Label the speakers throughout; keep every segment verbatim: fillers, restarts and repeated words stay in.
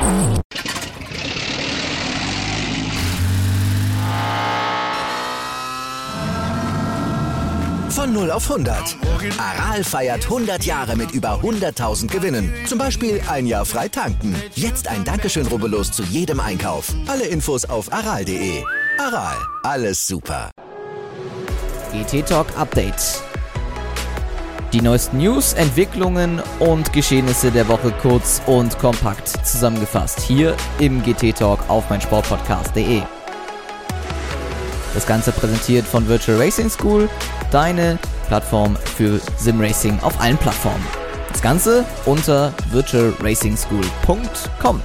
Speaker 1: Von null auf hundert. Aral feiert hundert Jahre mit über hunderttausend Gewinnen. Zum Beispiel ein Jahr frei tanken. Jetzt ein Dankeschön, rubbellos zu jedem Einkauf. Alle Infos auf aral punkt de. Aral, alles super.
Speaker 2: G T Talk Update. Die neuesten News, Entwicklungen und Geschehnisse der Woche kurz und kompakt zusammengefasst. Hier im G T Talk auf meinsportpodcast punkt de. Das Ganze präsentiert von Virtual Racing School, deine Plattform für Simracing auf allen Plattformen. Das Ganze unter virtual racing school punkt com.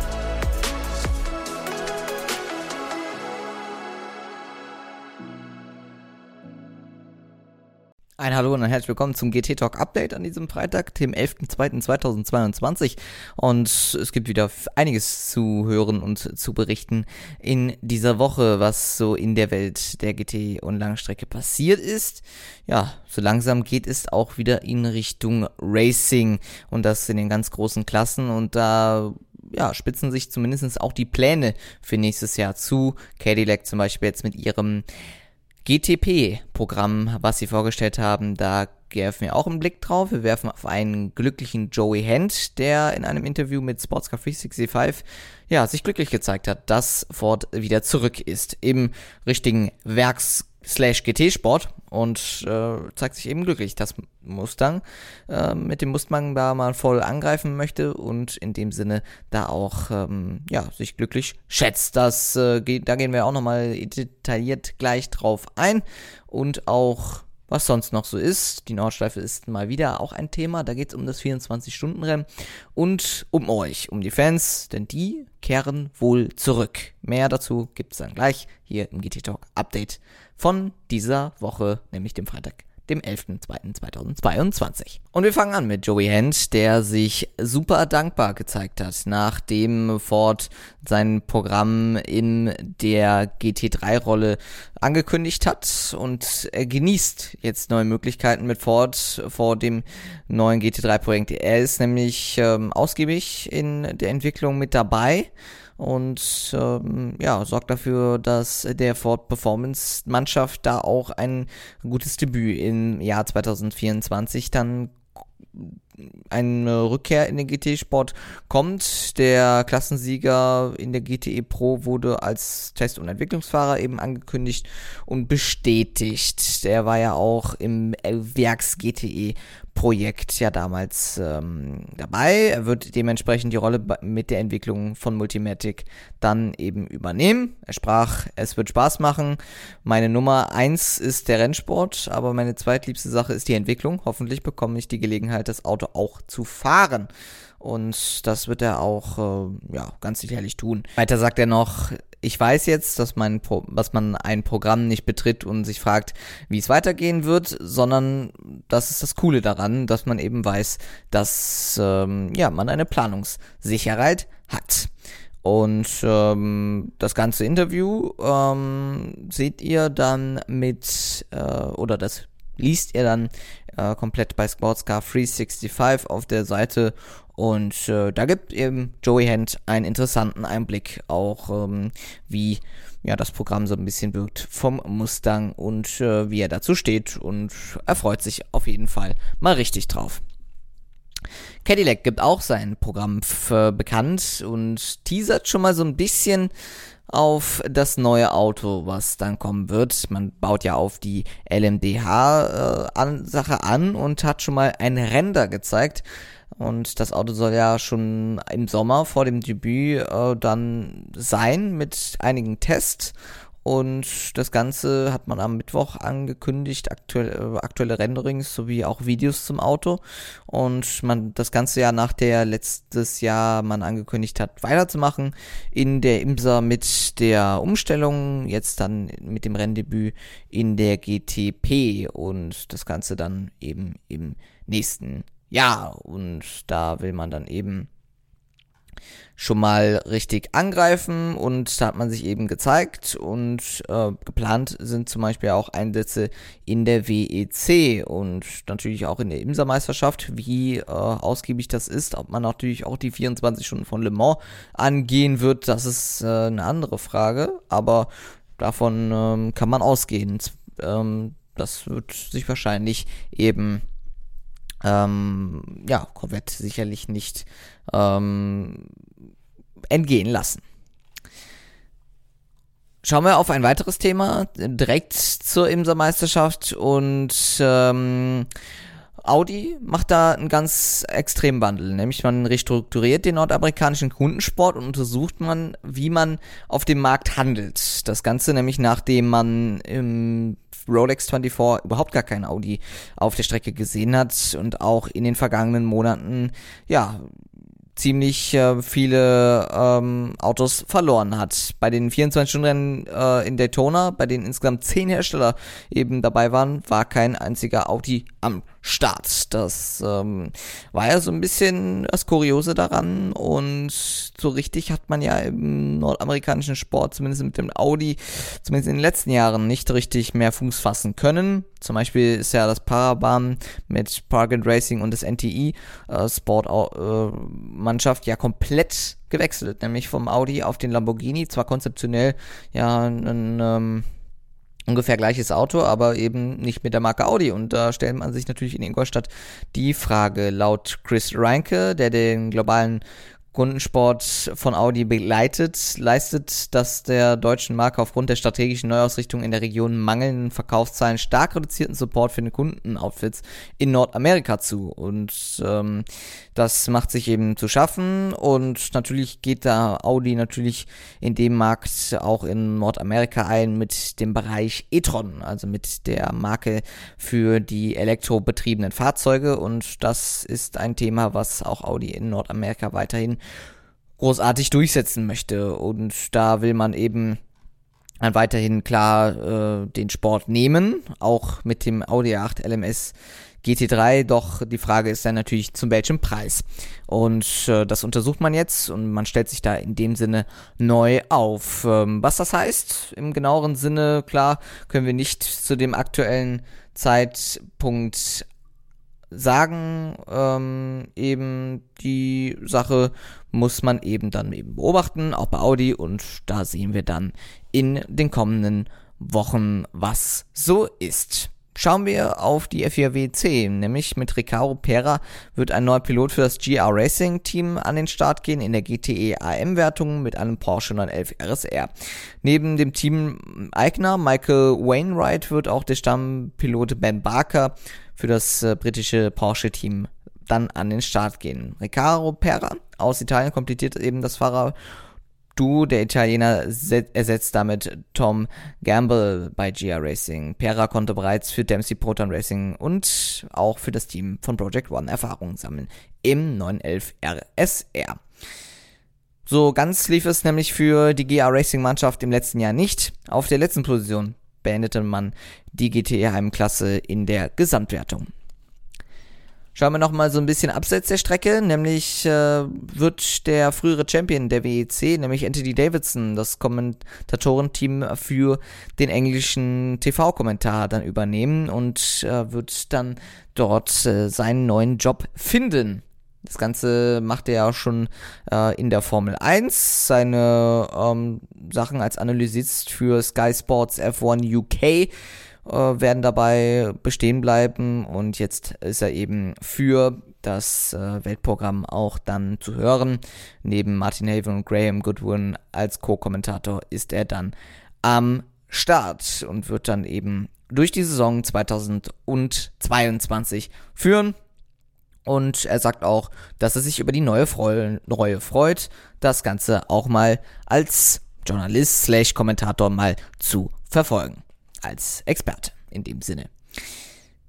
Speaker 2: Ein Hallo und ein herzlich willkommen zum G T Talk Update an diesem Freitag, dem elften zweiten zweitausendzweiundzwanzig. Und es gibt wieder einiges zu hören und zu berichten in dieser Woche, was so in der Welt der G T und Langstrecke passiert ist. Ja, so langsam geht es auch wieder in Richtung Racing und das in den ganz großen Klassen, und da ja, spitzen sich zumindest auch die Pläne für nächstes Jahr zu. Cadillac zum Beispiel jetzt mit ihrem G T P-Programm, was sie vorgestellt haben, da werfen wir auch einen Blick drauf. Wir werfen auf einen glücklichen Joey Hand, der in einem Interview mit Sportscar dreihundertfünfundsechzig ja, sich glücklich gezeigt hat, dass Ford wieder zurück ist im richtigen Werks-G T-Sport und äh, zeigt sich eben glücklich, dass Mustang äh, mit dem Mustang da mal voll angreifen möchte und in dem Sinne da auch ähm, ja, sich glücklich schätzt. Das, äh, geht, da gehen wir auch nochmal detailliert gleich drauf ein, und auch was sonst noch so ist. Die Nordschleife ist mal wieder auch ein Thema. Da geht es um das vierundzwanzig-Stunden-Rennen und um euch, um die Fans, denn die kehren wohl zurück. Mehr dazu gibt es dann gleich hier im G T Talk Update von dieser Woche, nämlich dem Freitag, dem elften zweiten zweitausendzweiundzwanzig. Und wir fangen an mit Joey Hand, der sich super dankbar gezeigt hat, nachdem Ford sein Programm in der G T drei Rolle angekündigt hat, und er genießt jetzt neue Möglichkeiten mit Ford vor dem neuen G T drei Projekt. Er ist nämlich ähm, ausgiebig in der Entwicklung mit dabei und ähm, ja, sorgt dafür, dass der Ford Performance Mannschaft da auch ein gutes Debüt im Jahr zweitausendvierundzwanzig dann eine Rückkehr in den G T-Sport kommt. Der Klassensieger in der G T E Pro wurde als Test- und Entwicklungsfahrer eben angekündigt und bestätigt. Der war ja auch im Werks-G T E-Projekt ja damals ähm, dabei. Er wird dementsprechend die Rolle mit der Entwicklung von Multimatic dann eben übernehmen. Er sprach, es wird Spaß machen. Meine Nummer eins ist der Rennsport, aber meine zweitliebste Sache ist die Entwicklung. Hoffentlich bekomme ich die Gelegenheit, das Auto auch zu fahren. Und das wird er auch äh, ja, ganz sicherlich tun. Weiter sagt er noch, ich weiß jetzt, dass, mein Pro- dass man ein Programm nicht betritt und sich fragt, wie es weitergehen wird, sondern das ist das Coole daran, dass man eben weiß, dass ähm, ja, man eine Planungssicherheit hat. Und ähm, das ganze Interview ähm, seht ihr dann mit, äh, oder das liest ihr dann äh, komplett bei Sportscar dreihundertfünfundsechzig auf der Seite, und äh, da gibt eben Joey Hand einen interessanten Einblick auch, ähm, wie ja das Programm so ein bisschen wirkt vom Mustang und äh, wie er dazu steht, und er freut sich auf jeden Fall mal richtig drauf. Cadillac gibt auch sein Programm f- bekannt und teasert schon mal so ein bisschen auf das neue Auto, was dann kommen wird. Man baut ja auf die L M D H-Sache äh, an und hat schon mal ein Render gezeigt. Und das Auto soll ja schon im Sommer vor dem Debüt äh, dann sein mit einigen Tests. Und das Ganze hat man am Mittwoch angekündigt, aktuell, äh, aktuelle Renderings sowie auch Videos zum Auto. Und man das Ganze ja nach der letztes Jahr man angekündigt hat, weiterzumachen in der IMSA mit der Umstellung, jetzt dann mit dem Renndebüt in der G T P und das Ganze dann eben im nächsten Jahr. Und da will man dann eben schon mal richtig angreifen, und da hat man sich eben gezeigt, und äh, geplant sind zum Beispiel auch Einsätze in der W E C und natürlich auch in der IMSA-Meisterschaft. Wie äh, ausgiebig das ist, ob man natürlich auch die vierundzwanzig Stunden von Le Mans angehen wird, das ist äh, eine andere Frage, aber davon ähm, kann man ausgehen. Ähm, das wird sich wahrscheinlich eben ähm, ja, Corvette sicherlich nicht ähm, entgehen lassen. Schauen wir auf ein weiteres Thema, direkt zur IMSA-Meisterschaft, und ähm, Audi macht da einen ganz extremen Wandel, nämlich man restrukturiert den nordamerikanischen Kundensport und untersucht man, wie man auf dem Markt handelt. Das Ganze nämlich, nachdem man im Rolex vierundzwanzig überhaupt gar kein Audi auf der Strecke gesehen hat und auch in den vergangenen Monaten, ja, ziemlich äh, viele ähm, Autos verloren hat. Bei den vierundzwanzig-Stunden-Rennen äh, in Daytona, bei denen insgesamt zehn Hersteller eben dabei waren, war kein einziger Audi am Start. Das ähm, war ja so ein bisschen das Kuriose daran, und so richtig hat man ja im nordamerikanischen Sport, zumindest mit dem Audi, zumindest in den letzten Jahren, nicht richtig mehr Fuß fassen können. Zum Beispiel ist ja das Paraban mit Park and Racing und das N T I äh, Sport äh, Mannschaft ja komplett gewechselt, nämlich vom Audi auf den Lamborghini. Zwar konzeptionell ja ein ähm, ungefähr gleiches Auto, aber eben nicht mit der Marke Audi. Und da stellt man sich natürlich in Ingolstadt die Frage, laut Chris Reinke, der den globalen Kundensport von Audi begleitet, leistet das der deutschen Marke aufgrund der strategischen Neuausrichtung in der Region mangelnden Verkaufszahlen stark reduzierten Support für den Kundenoutfits in Nordamerika zu. Und ähm, das macht sich eben zu schaffen, und natürlich geht da Audi natürlich in dem Markt auch in Nordamerika ein mit dem Bereich e-tron, also mit der Marke für die elektrobetriebenen Fahrzeuge, und das ist ein Thema, was auch Audi in Nordamerika weiterhin großartig durchsetzen möchte, und da will man eben dann weiterhin klar äh, den Sport nehmen, auch mit dem Audi A acht L M S G T drei, doch die Frage ist dann natürlich, zu welchem Preis, und äh, das untersucht man jetzt, und man stellt sich da in dem Sinne neu auf. Ähm, was das heißt, im genaueren Sinne, klar, können wir nicht zu dem aktuellen Zeitpunkt sagen, ähm, eben die Sache muss man eben dann eben beobachten, auch bei Audi, und da sehen wir dann in den kommenden Wochen, was so ist. Schauen wir auf die F vier W C, nämlich mit Ricardo Pera wird ein neuer Pilot für das G R Racing Team an den Start gehen in der G T E A M-Wertung mit einem Porsche neunhundertelf R S R. Neben dem Team-Eigner Michael Wainwright wird auch der Stammpilot Ben Barker für das äh, britische Porsche-Team dann an den Start gehen. Ricardo Pera aus Italien komplettiert eben das Fahrer Du, der Italiener, ersetzt damit Tom Gamble bei G R Racing. Pera konnte bereits für Dempsey Proton Racing und auch für das Team von Project One Erfahrungen sammeln im neunhundertelf R S R. So ganz lief es nämlich für die G R Racing Mannschaft im letzten Jahr nicht. Auf der letzten Position beendete man die G T E Heimklasse in der Gesamtwertung. Schauen wir nochmal so ein bisschen abseits der Strecke, nämlich äh, wird der frühere Champion der W E C, nämlich Anthony Davidson, das Kommentatorenteam für den englischen T V-Kommentar dann übernehmen und äh, wird dann dort äh, seinen neuen Job finden. Das Ganze macht er ja schon äh, in der Formel eins, seine ähm, Sachen als Analysist für Sky Sports F eins U K werden dabei bestehen bleiben, und jetzt ist er eben für das äh, Weltprogramm auch dann zu hören. Neben Martin Haven und Graham Goodwin als Co-Kommentator ist er dann am Start und wird dann eben durch die Saison zweitausendzweiundzwanzig führen. Und er sagt auch, dass er sich über die neue Reue freut, das Ganze auch mal als Journalist slash Kommentator mal zu verfolgen. Als Experte in dem Sinne.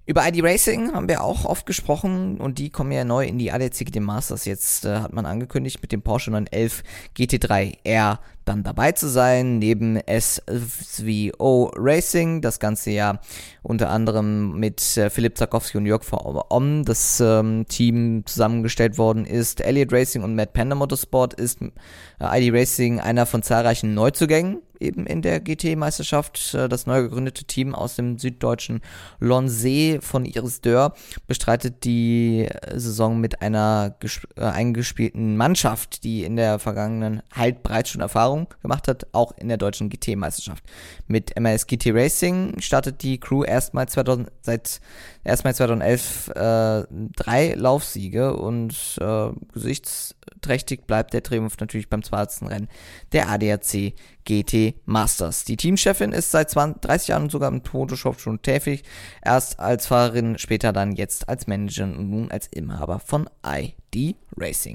Speaker 2: Über I D Racing haben wir auch oft gesprochen und die kommen ja neu in die A D A C G T Masters. Jetzt äh, hat man angekündigt, mit dem Porsche neun elf G T drei R dann dabei zu sein, neben S V O Racing, das ganze ja unter anderem mit äh, Philipp Zakowski und Jörg Om, das ähm, Team zusammengestellt worden ist. Elliott Racing und Matt Panda Motorsport ist äh, I D Racing einer von zahlreichen Neuzugängen eben in der G T-Meisterschaft. Das neu gegründete Team aus dem süddeutschen Londsee von Iris Dörr bestreitet die Saison mit einer gesp- äh, eingespielten Mannschaft, die in der vergangenen halt bereits schon Erfahrung gemacht hat, auch in der deutschen G T-Meisterschaft. Mit M A S G T Racing startet die Crew erstmals zweitausend, seit erstmals zweitausendelf äh, drei Laufsiege und äh, gesichtsträchtig bleibt der Triumph natürlich beim zweiten Rennen der A D A C G T Masters. Die Teamchefin ist seit zwanzig, dreißig Jahren sogar im Photoshop schon tätig, erst als Fahrerin, später dann jetzt als Managerin und nun als Inhaber von I D Racing.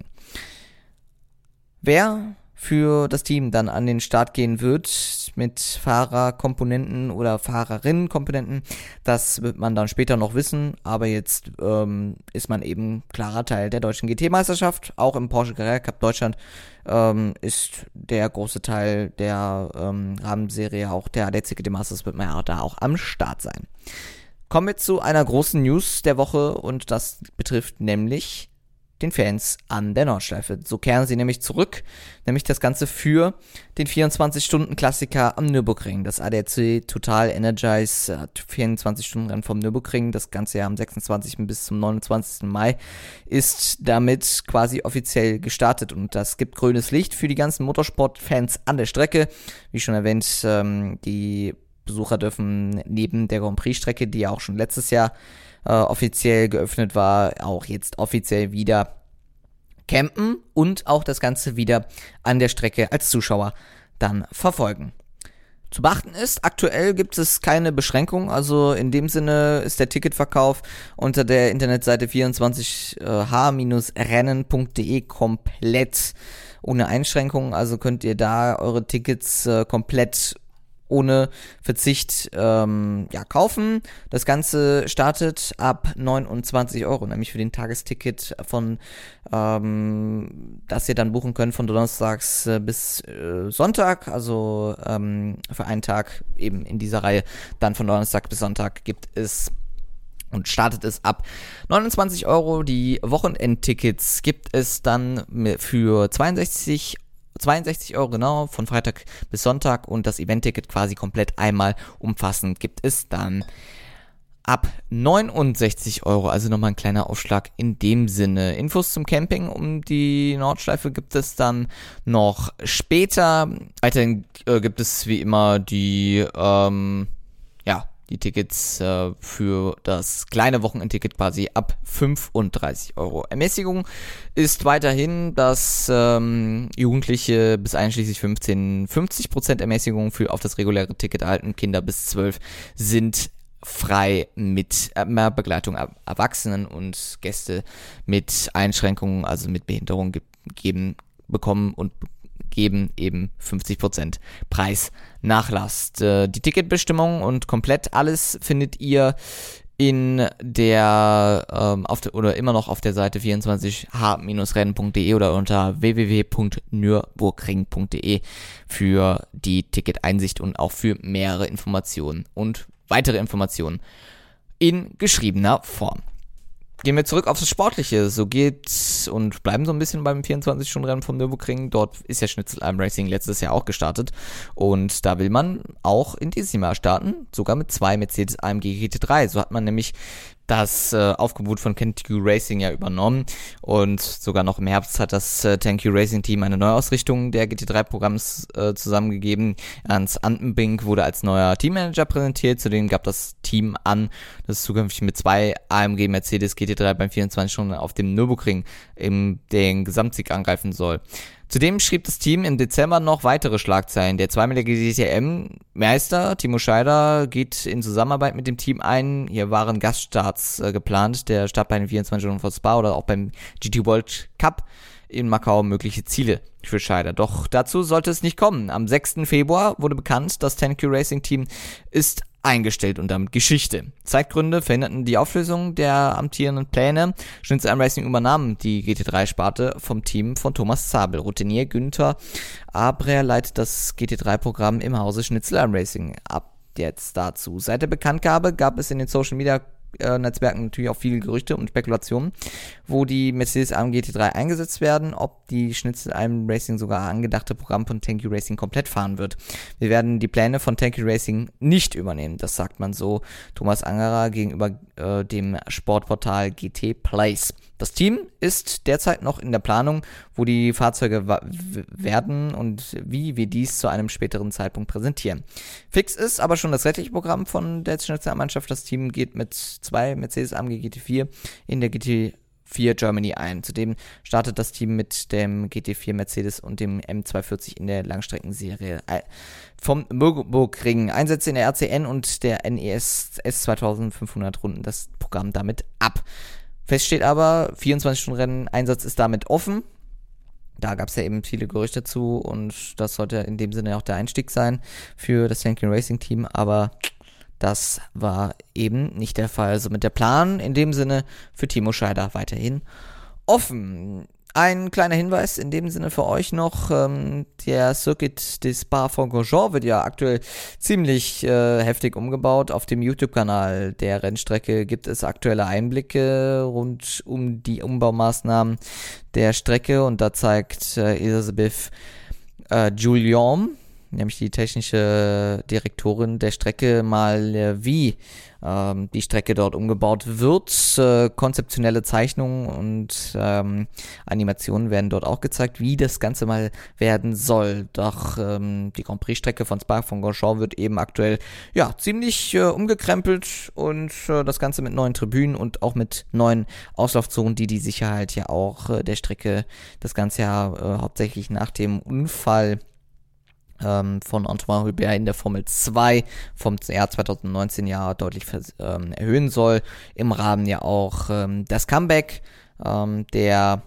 Speaker 2: Wer für das Team dann an den Start gehen wird mit Fahrerkomponenten oder Fahrerinnenkomponenten, das wird man dann später noch wissen, aber jetzt ähm, ist man eben klarer Teil der deutschen G T-Meisterschaft, auch im Porsche Carrera Cup Deutschland ähm, ist der große Teil der ähm, Rahmenserie, auch der A D A C G T Masters wird man ja da auch am Start sein. Kommen wir zu einer großen News der Woche und das betrifft nämlich den Fans an der Nordschleife. So kehren sie nämlich zurück, nämlich das Ganze für den vierundzwanzig-Stunden-Klassiker am Nürburgring. Das A D A C Total Energize hat vierundzwanzig-Stunden-Rennen vom Nürburgring. Das ganze Jahr am sechsundzwanzigsten bis zum neunundzwanzigsten Mai ist damit quasi offiziell gestartet und das gibt grünes Licht für die ganzen Motorsport-Fans an der Strecke. Wie schon erwähnt, ähm, die Besucher dürfen neben der Grand Prix-Strecke, die ja auch schon letztes Jahr äh, offiziell geöffnet war, auch jetzt offiziell wieder campen und auch das Ganze wieder an der Strecke als Zuschauer dann verfolgen. Zu beachten ist, aktuell gibt es keine Beschränkung, also in dem Sinne ist der Ticketverkauf unter der Internetseite vierundzwanzig H Rennen Punkt de komplett ohne Einschränkungen, also könnt ihr da eure Tickets äh, komplett ohne Verzicht ähm, ja, kaufen. Das Ganze startet ab neunundzwanzig Euro, nämlich für den Tagesticket von, ähm, das ihr dann buchen könnt von Donnerstags äh, bis äh, Sonntag, also ähm, für einen Tag eben in dieser Reihe, dann von Donnerstag bis Sonntag gibt es und startet es ab neunundzwanzig Euro. Die Wochenendtickets gibt es dann für zweiundsechzig Euro genau, von Freitag bis Sonntag und das Event-Ticket quasi komplett einmal umfassend gibt es dann ab neunundsechzig Euro, also nochmal ein kleiner Aufschlag in dem Sinne. Infos zum Camping um die Nordschleife gibt es dann noch später. Weiterhin äh, gibt es wie immer die, ähm, ja, die Tickets äh, für das kleine Wochenendticket quasi ab fünfunddreißig Euro. Ermäßigung ist weiterhin, dass ähm, Jugendliche bis einschließlich fünfzehn fünfzig Prozent Ermäßigung für auf das reguläre Ticket erhalten. Kinder bis zwölf sind frei mit äh, mehr Begleitung Erwachsenen und Gäste mit Einschränkungen, also mit Behinderung ge- geben, bekommen und geben eben fünfzig Prozent Preisnachlass. Äh, die Ticketbestimmung und komplett alles findet ihr in der, ähm, auf der oder immer noch auf der Seite vierundzwanzig H Rennen Punkt de oder unter w w w Punkt nürburgring Punkt de für die Ticketeinsicht und auch für mehrere Informationen und weitere Informationen in geschriebener Form. Gehen wir zurück auf das Sportliche. So geht's und bleiben so ein bisschen beim vierundzwanzig-Stunden-Rennen vom Nürburgring. Dort ist ja Schnitzelalm Racing letztes Jahr auch gestartet. Und da will man auch in diesem Jahr starten. Sogar mit zwei Mercedes A M G G T drei. So hat man nämlich das äh, Aufgebot von Thank You Racing ja übernommen und sogar noch im Herbst hat das äh, Thank You Racing Team eine Neuausrichtung der G T drei Programms äh, zusammengegeben. Ernst Antenbink wurde als neuer Teammanager präsentiert, zudem gab das Team an, dass es zukünftig mit zwei A M G Mercedes G T drei beim vierundzwanzig Stunden auf dem Nürburgring im den Gesamtsieg angreifen soll. Zudem schrieb das Team im Dezember noch weitere Schlagzeilen. Der zweimalige D T M-Meister Timo Scheider geht in Zusammenarbeit mit dem Team ein. Hier waren Gaststarts äh, geplant, der Start bei den vierundzwanzig Stunden von Spa oder auch beim G T World Cup in Macau mögliche Ziele für Scheider. Doch dazu sollte es nicht kommen. Am sechsten Februar wurde bekannt, das Thank You Racing Team ist eingestellt und damit Geschichte. Zeitgründe verhinderten die Auflösung der amtierenden Pläne. Schnitzel Am Racing übernahm die G T drei Sparte vom Team von Thomas Zabel. Routinier Günther Abrer leitet das G T drei Programm im Hause Schnitzel Am Racing ab. Jetzt dazu. Seit der Bekanntgabe gab es in den Social Media äh, Netzwerken natürlich auch viele Gerüchte und Spekulationen, wo die Mercedes A M G T drei eingesetzt werden, ob die Schnitzel Am Racing sogar angedachte Programm von Thank You Racing komplett fahren wird. Wir werden die Pläne von Thank You Racing nicht übernehmen, das sagt man so Thomas Angerer gegenüber äh, dem Sportportal G T Place. Das Team ist derzeit noch in der Planung, wo die Fahrzeuge wa- werden und wie wir dies zu einem späteren Zeitpunkt präsentieren. Fix ist aber schon das restliche Programm von der Schnitzel-Mannschaft. Das Team geht mit zwei Mercedes A M G G T vier in der G T vier Germany ein. Zudem startet das Team mit dem G T vier Mercedes und dem M zweihundertvierzig in der Langstreckenserie vom Nürburgring. Einsätze in der R C N und der N E S S zweitausendfünfhundert runden das Programm damit ab. Fest steht aber, vierundzwanzig-Stunden-Rennen-Einsatz ist damit offen. Da gab es ja eben viele Gerüchte zu und das sollte in dem Sinne auch der Einstieg sein für das Thank You Racing Team, aber das war eben nicht der Fall. Somit der Plan in dem Sinne für Timo Scheider weiterhin offen. Ein kleiner Hinweis in dem Sinne für euch noch, ähm, der Circuit des Spa-Francorchamps wird ja aktuell ziemlich äh, heftig umgebaut. Auf dem YouTube-Kanal der Rennstrecke gibt es aktuelle Einblicke rund um die Umbaumaßnahmen der Strecke und da zeigt äh, Elisabeth äh, Julien, nämlich die technische Direktorin der Strecke, mal äh, wie ähm, die Strecke dort umgebaut wird. Äh, konzeptionelle Zeichnungen und ähm, Animationen werden dort auch gezeigt, wie das Ganze mal werden soll. Doch ähm, die Grand Prix-Strecke von Spa-Francorchamps wird eben aktuell ja ziemlich äh, umgekrempelt und äh, das Ganze mit neuen Tribünen und auch mit neuen Auslaufzonen, die die Sicherheit ja auch äh, der Strecke das ganze Jahr äh, hauptsächlich nach dem Unfall von Antoine Hubert in der Formel zwei vom Jahr zweitausendneunzehn ja deutlich ähm, erhöhen soll. Im Rahmen ja auch ähm, das Comeback ähm, der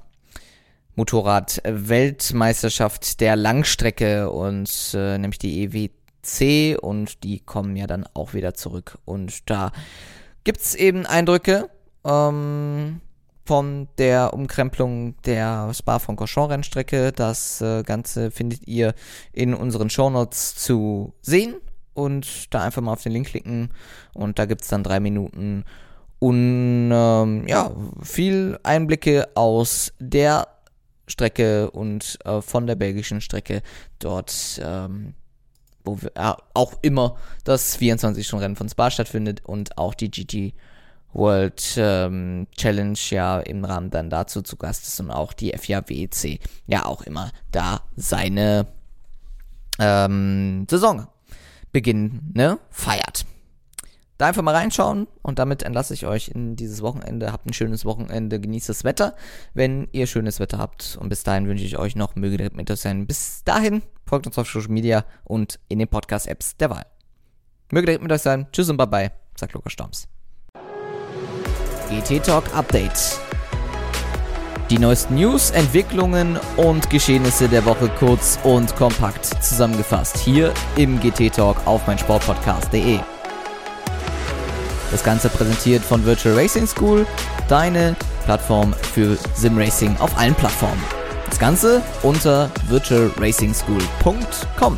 Speaker 2: Motorrad-Weltmeisterschaft der Langstrecke und äh, nämlich die E W C und die kommen ja dann auch wieder zurück. Und da gibt's eben Eindrücke ähm, von der Umkrempelung der Spa-Francorchamps-Rennstrecke. Das äh, Ganze findet ihr in unseren Shownotes zu sehen und da einfach mal auf den Link klicken und da gibt es dann drei Minuten und ähm, ja, viel Einblicke aus der Strecke und äh, von der belgischen Strecke dort, ähm, wo wir, äh, auch immer das vierundzwanzig-Stunden-Rennen von Spa stattfindet und auch die G T World ähm, Challenge ja im Rahmen dann dazu zu Gast ist und auch die F I A W E C ja auch immer da seine ähm, Saisonbeginn ne, feiert. Da einfach mal reinschauen und damit entlasse ich euch in dieses Wochenende. Habt ein schönes Wochenende, genießt das Wetter, wenn ihr schönes Wetter habt und bis dahin wünsche ich euch noch, möge der mit euch sein. Bis dahin folgt uns auf Social Media und in den Podcast-Apps der Wahl. Möge der mit euch sein. Tschüss und bye bye, sagt Lukas Storms. G T Talk Update. Die neuesten News, Entwicklungen und Geschehnisse der Woche kurz und kompakt zusammengefasst hier im G T Talk auf meinsportpodcast punkt de. Das Ganze präsentiert von Virtual Racing School, deine Plattform für Simracing auf allen Plattformen. Das Ganze unter virtual racing school punkt com.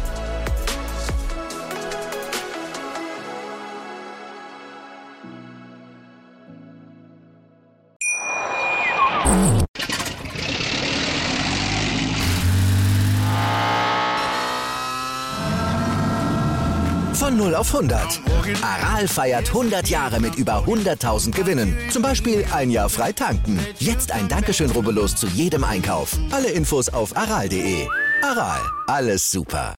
Speaker 1: Von null auf hundert. Aral feiert hundert Jahre mit über hunderttausend Gewinnen. Zum Beispiel ein Jahr frei tanken. Jetzt ein Dankeschön, rubbellos zu jedem Einkauf. Alle Infos auf aral punkt de. Aral, alles super.